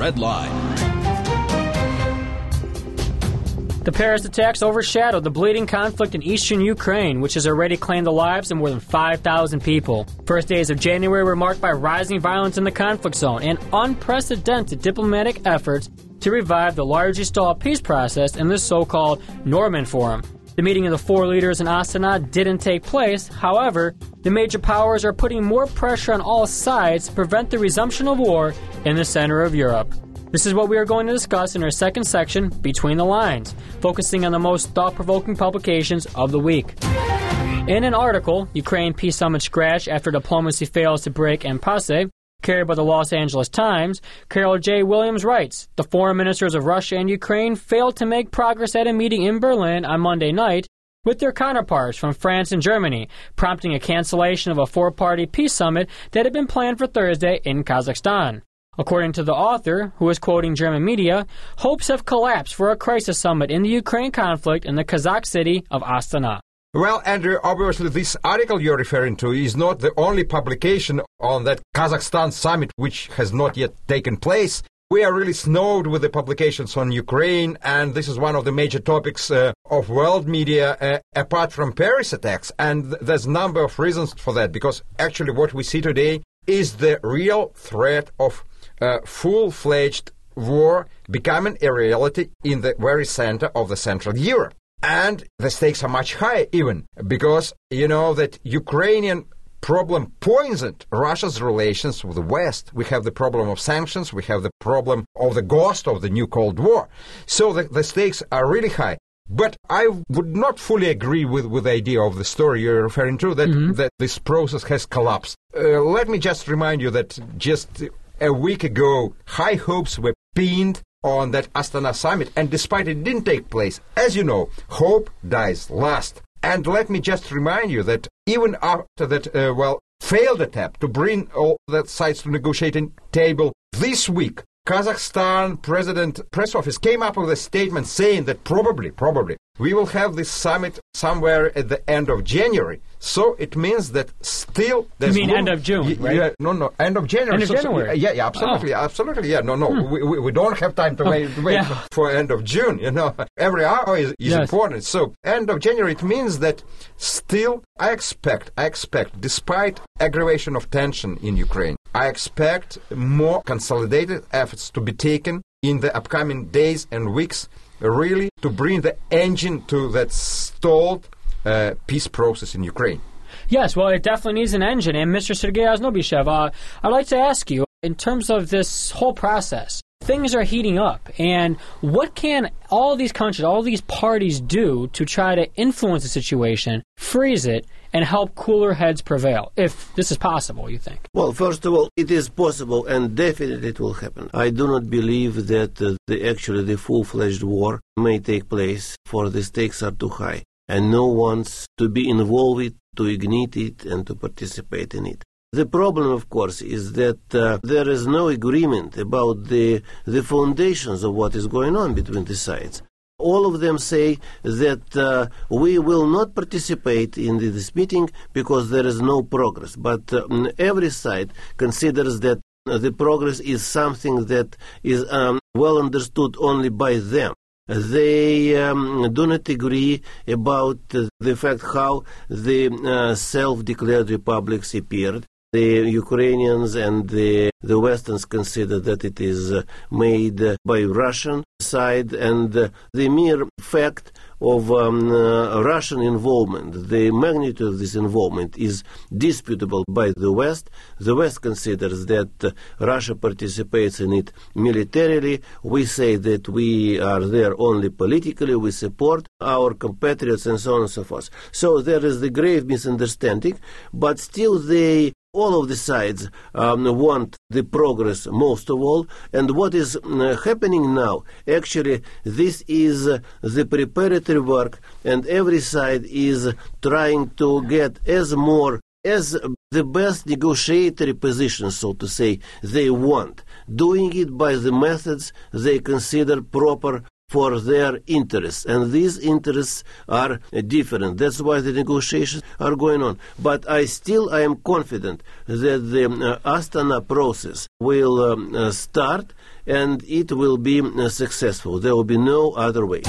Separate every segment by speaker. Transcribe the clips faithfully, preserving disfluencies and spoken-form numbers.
Speaker 1: Red Line.
Speaker 2: The Paris attacks overshadowed the bleeding conflict in eastern Ukraine, which has already claimed the lives of more than five thousand people. First days of January were marked by rising violence in the conflict zone and unprecedented diplomatic efforts to revive the largely stalled peace process in the so-called Norman Forum. The meeting of the four leaders in Astana didn't take place. However, the major powers are putting more pressure on all sides to prevent the resumption of war in the center of Europe. This is what we are going to discuss in our second section, Between the Lines, focusing on the most thought-provoking publications of the week. In an article, Ukraine Peace Summit Scratch After Diplomacy Fails to Break Impasse, carried by the Los Angeles Times, Carol J. Williams writes, the foreign ministers of Russia and Ukraine failed to make progress at a meeting in Berlin on Monday night with their counterparts from France and Germany, prompting a cancellation of a four-party peace summit that had been planned for Thursday in Kazakhstan. According to the author, who is quoting German media, hopes have collapsed for a crisis summit in the Ukraine conflict in the Kazakh city of Astana.
Speaker 3: Well, Andrew, obviously this article you're referring to is not the only publication on that Kazakhstan summit which has not yet taken place. We are really snowed with the publications on Ukraine, and this is one of the major topics uh, of world media, uh, apart from Paris attacks. And th- there's a number of reasons for that, because actually what we see today is the real threat of Uh, full-fledged war becoming a reality in the very center of the Central Europe. And the stakes are much higher even, because you know that Ukrainian problem poisoned Russia's relations with the West. We have the problem of sanctions, we have the problem of the ghost of the new Cold War. So the, the stakes are really high. But I would not fully agree with, with the idea of the story you're referring to, that, mm-hmm. that this process has collapsed. Uh, let me just remind you that just a week ago, high hopes were pinned on that Astana summit, and despite it didn't take place, as you know, hope dies last. And let me just remind you that even after that, uh, well, failed attempt to bring all the sides to negotiating table this week, Kazakhstan President Press Office came up with a statement saying that probably, probably, we will have this summit somewhere at the end of January. So it means that still there's
Speaker 2: You mean
Speaker 3: room.
Speaker 2: end of June,
Speaker 3: y-
Speaker 2: right?
Speaker 3: Yeah, no, no, end of January.
Speaker 2: End of
Speaker 3: So- so-
Speaker 2: January?
Speaker 3: yeah, yeah, absolutely,
Speaker 2: Oh.
Speaker 3: absolutely, yeah. No, no,
Speaker 2: Hmm.
Speaker 3: we, we, we don't have time to wait, wait
Speaker 2: Yeah.
Speaker 3: for end of June, you know. Every hour is, is
Speaker 2: Yes.
Speaker 3: important. So end of January, it means that still I expect, I expect, despite aggravation of tension in Ukraine, I expect more consolidated efforts to be taken in the upcoming days and weeks, really to bring the engine to that stalled uh, peace process in Ukraine.
Speaker 2: Yes, well, it definitely needs an engine. And Mister Sergei Oznobyshev, uh, I'd like to ask you, in terms of this whole process, things are heating up. And what can all these countries, all these parties do to try to influence the situation, freeze it, and help cooler heads prevail, if this is possible, you think?
Speaker 4: Well, first of all, it is possible, and definitely it will happen. I do not believe that uh, the, actually the full-fledged war may take place, for the stakes are too high, and no one wants to be involved, to ignite it, and to participate in it. The problem, of course, is that uh, there is no agreement about the the foundations of what is going on between the sides. All of them say that uh, we will not participate in this meeting because there is no progress. But um, every side considers that uh, the progress is something that is um, well understood only by them. They um, do not agree about uh, the fact how the uh, self-declared republics appeared. The Ukrainians and the, the Westerns consider that it is uh, made uh, by Russian side, and uh, the mere fact of um, uh, Russian involvement, the magnitude of this involvement is disputable by the West. The West considers that uh, Russia participates in it militarily. We say that we are there only politically. We support our compatriots and so on and so forth. So there is the grave misunderstanding, but still they all of the sides um, want the progress most of all. And what is uh, happening now, actually, this is uh, the preparatory work, and every side is trying to get as more, as the best negotiatory position, so to say, they want, doing it by the methods they consider proper for their interests, and these interests are uh, different. That's why the negotiations are going on. But I still I am confident that the uh, Astana process will um, uh, start, and it will be uh, successful. There will be no other way.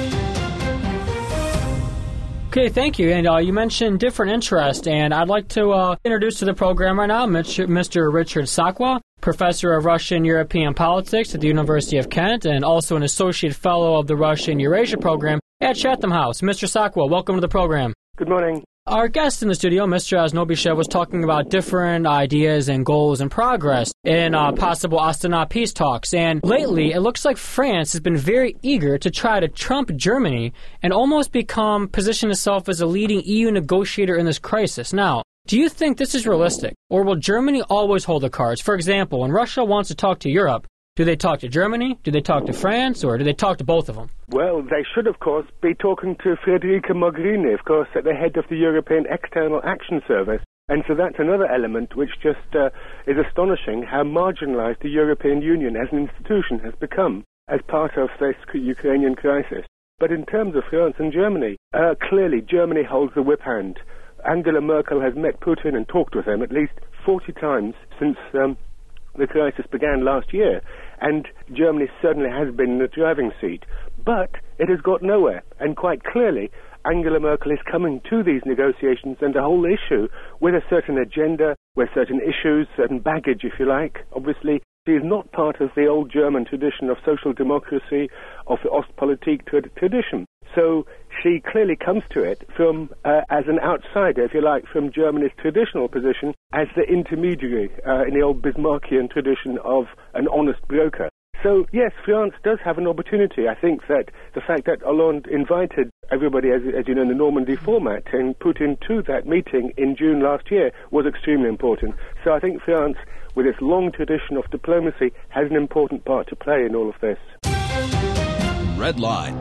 Speaker 2: Okay, thank you. And uh, you mentioned different interests, and I'd like to uh, introduce to the program right now Mister Richard Sakwa, Professor of Russian European Politics at the University of Kent, and also an Associate Fellow of the Russian Eurasia Program at Chatham House. Mister Sakwa, welcome to the program.
Speaker 1: Good morning.
Speaker 2: Our guest in the studio, Mister Aznobyshev, was talking about different ideas and goals and progress in uh, possible Astana peace talks. And lately, it looks like France has been very eager to try to trump Germany and almost become, position itself as a leading E U negotiator in this crisis. Now, do you think this is realistic? Or will Germany always hold the cards? For example, when Russia wants to talk to Europe, do they talk to Germany? Do they talk to France? Or do they talk to both of them?
Speaker 1: Well, they should, of course, be talking to Federica Mogherini, of course, at the head of the European External Action Service. And so that's another element which just uh, is astonishing how marginalized the European Union as an institution has become as part of this Ukrainian crisis. But in terms of France and Germany, uh, clearly Germany holds the whip hand. Angela Merkel has met Putin and talked with him at least forty times since um, the crisis began last year, and Germany certainly has been in the driving seat. But it has got nowhere, and quite clearly Angela Merkel is coming to these negotiations and the whole issue with a certain agenda, with certain issues, certain baggage, if you like. Obviously, she is not part of the old German tradition of social democracy, of the Ostpolitik tradition. So she clearly comes to it from uh, as an outsider, if you like, from Germany's traditional position as the intermediary uh, in the old Bismarckian tradition of an honest broker. So, yes, France does have an opportunity. I think that the fact that Hollande invited everybody, as, as you know, in the Normandy format, and Putin to that meeting in June last year was extremely important. So I think France, with its long tradition of diplomacy, has an important part to play in all of this.
Speaker 5: Red Line.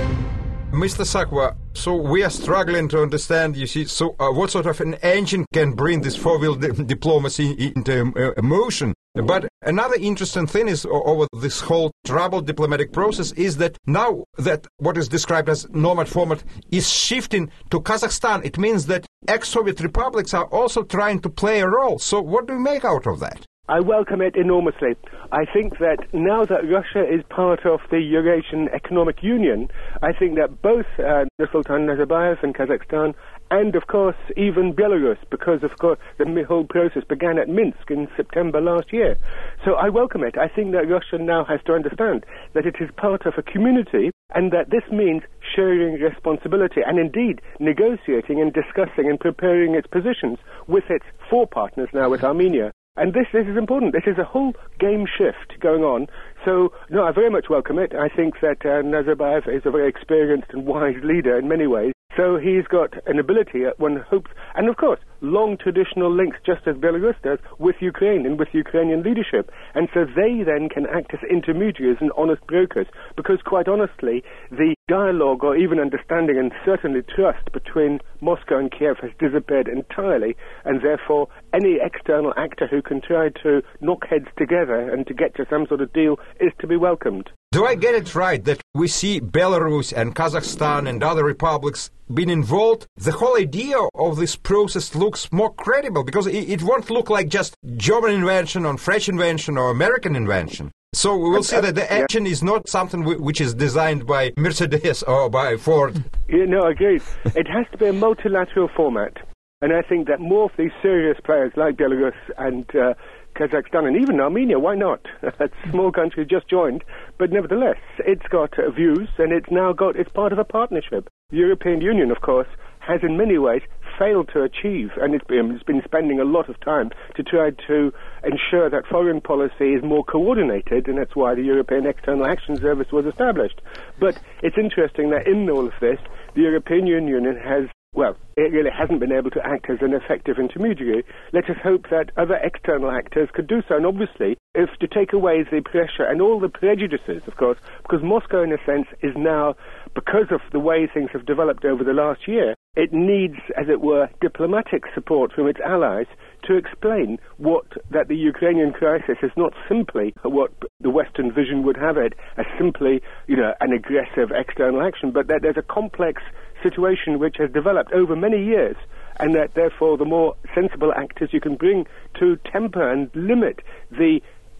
Speaker 3: Mister Sakwa, so we are struggling to understand, you see, so uh, what sort of an engine can bring this four-wheel di- diplomacy into uh, motion? But another interesting thing is over this whole troubled diplomatic process is that now that what is described as nomad format is shifting to Kazakhstan, it means that ex-Soviet republics are also trying to play a role. So what do we make out of that?
Speaker 1: I welcome it enormously. I think that now that Russia is part of the Eurasian Economic Union, I think that both uh, Nursultan Nazarbayev and Kazakhstan, and of course even Belarus, because of course the whole process began at Minsk in September last year. So I welcome it. I think that Russia now has to understand that it is part of a community and that this means sharing responsibility and indeed negotiating and discussing and preparing its positions with its four partners now, with Armenia. And this, this is important. This is a whole game shift going on. So, no, I very much welcome it. I think that uh, Nazarbayev is a very experienced and wise leader in many ways. So he's got an ability, uh, one hopes, and of course, long traditional links, just as Belarus does, with Ukraine and with Ukrainian leadership. And so they then can act as intermediaries and honest brokers, because quite honestly, the dialogue or even understanding and certainly trust between Moscow and Kiev has disappeared entirely, and therefore any external actor who can try to knock heads together and to get to some sort of deal is to be welcomed.
Speaker 3: Do I get it right that we see Belarus and Kazakhstan and other republics being involved? The whole idea of this process looks more credible because it, it won't look like just German invention or French invention or American invention. So we will see that the action is not something w- which is designed by Mercedes or by Ford.
Speaker 1: Yeah, no, agreed. It has to be a multilateral format. And I think that more of these serious players like Belarus and uh, Kazakhstan and even Armenia, why not? A small country just joined, but nevertheless, it's got uh, views and it's now got, it's part of a partnership. The European Union, of course, has in many ways failed to achieve, and it's been, it's been spending a lot of time to try to ensure that foreign policy is more coordinated, and that's why the European External Action Service was established. But it's interesting that in all of this, the European Union has, well, it really hasn't been able to act as an effective intermediary. Let us hope that other external actors could do so. And obviously, if to take away the pressure and all the prejudices, of course, because Moscow, in a sense, is now, because of the way things have developed over the last year, it needs, as it were, diplomatic support from its allies to explain what that the Ukrainian crisis is not simply what the Western vision would have it, as simply, you know, an aggressive external action, but that there's a complex situation which has developed over many years, and that therefore the more sensible actors you can bring to temper and limit the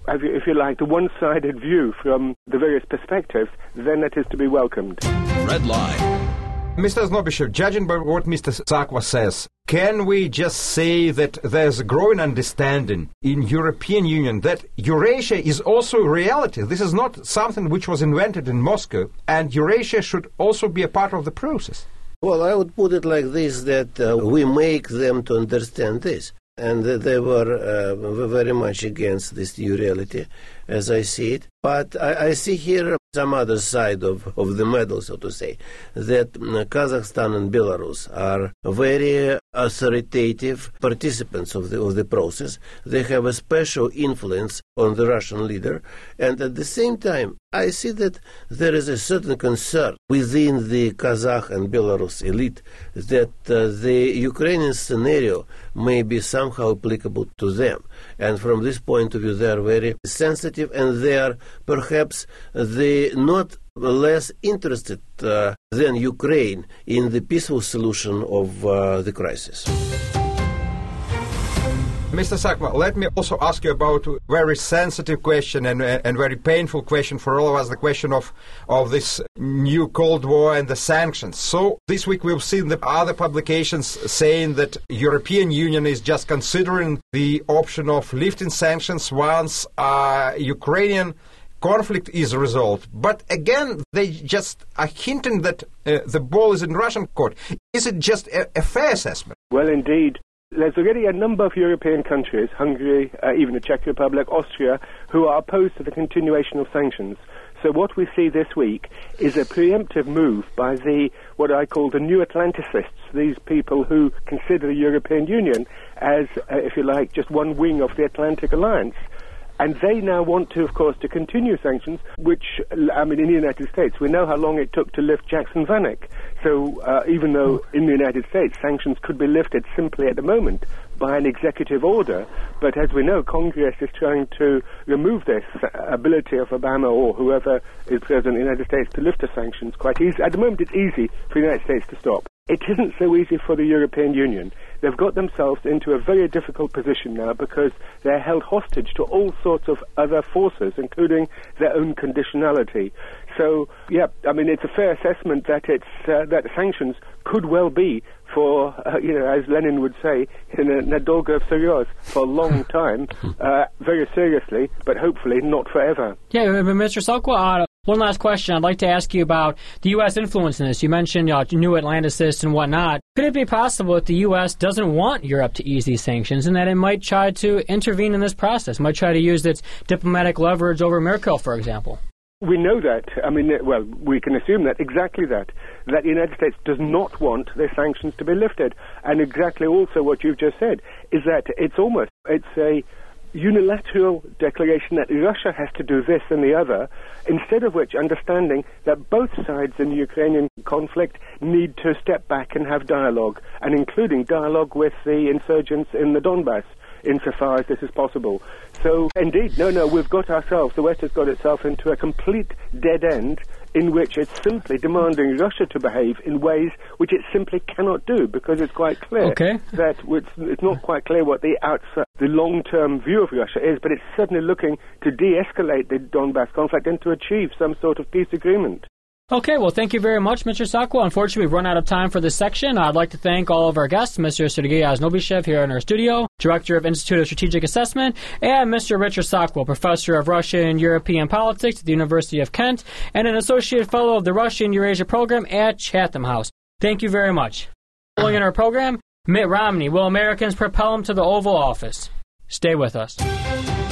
Speaker 1: if you like, the one-sided view from the various perspectives, then that is to be welcomed.
Speaker 5: Red Line.
Speaker 3: Mister Znobyshev, judging by what Mister Sakwa says, can we just say that there's a growing understanding in European Union that Eurasia is also a reality? This is not something which was invented in Moscow, and Eurasia should also be a part of the process.
Speaker 4: Well, I would put it like this, that uh, we make them to understand this. And uh, they were uh, very much against this new reality, as I see it. But I, I see here some other side of, of the medal, so to say, that uh, Kazakhstan and Belarus are very authoritative participants of the, of the process. They have a special influence on the Russian leader. And at the same time, I see that there is a certain concern within the Kazakh and Belarus elite that uh, the Ukrainian scenario may be somehow applicable to them. And from this point of view, they are very sensitive, and they are perhaps the not less interested uh, than Ukraine in the peaceful solution of uh, the crisis.
Speaker 3: Mister Sakwa, let me also ask you about a very sensitive question and, and very painful question for all of us, the question of, of this new Cold War and the sanctions. So this week we've seen the other publications saying that European Union is just considering the option of lifting sanctions once uh, Ukrainian conflict is resolved. But again, they just are hinting that uh, the ball is in Russian court. Is it just a, a fair assessment?
Speaker 1: Well, indeed. There's already a number of European countries, Hungary, uh, even the Czech Republic, Austria, who are opposed to the continuation of sanctions. So what we see this week is a preemptive move by the, what I call the new Atlanticists, these people who consider the European Union as, uh, if you like, just one wing of the Atlantic Alliance. And they now want to, of course, to continue sanctions, which, I mean, in the United States, we know how long it took to lift Jackson Vanik. So uh, even though in the United States sanctions could be lifted simply at the moment by an executive order, but as we know, Congress is trying to remove this ability of Obama or whoever is president of the United States to lift the sanctions quite easy. At the moment, it's easy for the United States to stop. It isn't so easy for the European Union. They've got themselves into a very difficult position now because they're held hostage to all sorts of other forces, including their own conditionality. So, yeah, I mean, it's a fair assessment that it's uh, that sanctions could well be for, uh, you know, as Lenin would say, in a nadolgo serios, for a long time, uh, very seriously, but hopefully not forever.
Speaker 2: Yeah, Mister Sakwa, one last question I'd like to ask you about the U S influence in this. You mentioned uh, new Atlanticists and whatnot. Could it be possible that the U S doesn't want Europe to ease these sanctions and that it might try to intervene in this process, might try to use its diplomatic leverage over Merkel, for example?
Speaker 1: We know that. I mean, well, we can assume that, exactly that, that the United States does not want their sanctions to be lifted. And exactly also what you've just said is that it's almost, it's a unilateral declaration that Russia has to do this and the other, instead of which understanding that both sides in the Ukrainian conflict need to step back and have dialogue, and including dialogue with the insurgents in the Donbass, insofar as this is possible. So, indeed, no, no, we've got ourselves, the West has got itself into a complete dead end in which it's simply demanding Russia to behave in ways which it simply cannot do, because it's quite clear
Speaker 2: okay.
Speaker 1: that it's, it's not quite clear what the outside, the long-term view of Russia is, but it's certainly looking to de-escalate the Donbass conflict and to achieve some sort of peace agreement.
Speaker 2: Okay, well, thank you very much, Mister Sakwa. Unfortunately, we've run out of time for this section. I'd like to thank all of our guests, Mister Sergei Znobyshev here in our studio, Director of Institute of Strategic Assessment, and Mister Richard Sakwa, Professor of Russian and European Politics at the University of Kent, and an Associate Fellow of the Russian Eurasia Program at Chatham House. Thank you very much. Following in our program, Mitt Romney, will Americans propel him to the Oval Office? Stay with us.